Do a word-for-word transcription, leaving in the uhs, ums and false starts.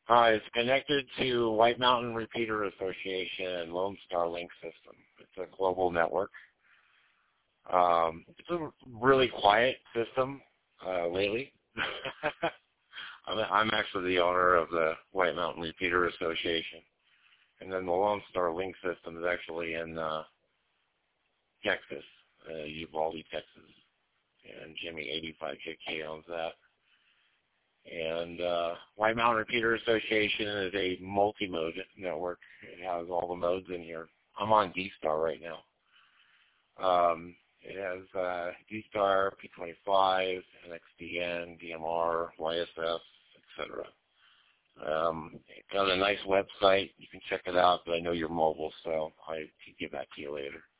Uh, it's connected to White Mountain Repeater Association and Lone Star Link System. It's a global network. Um, it's a really quiet system uh, lately. I'm, I'm actually the owner of the White Mountain Repeater Association. And then the Lone Star Link System is actually in uh, Texas, uh, Uvalde, Texas. And Jimmy eighty-five J K owns that. And uh, White Mountain Repeater Association is a multi-mode network. It has all the modes in here. I'm on D-Star right now. Um, it has uh, D-Star, P twenty-five, N X D N, D M R, Y S S, et cetera. Um, it's got a nice website. You can check it out, but I know you're mobile, so I can get back to you later.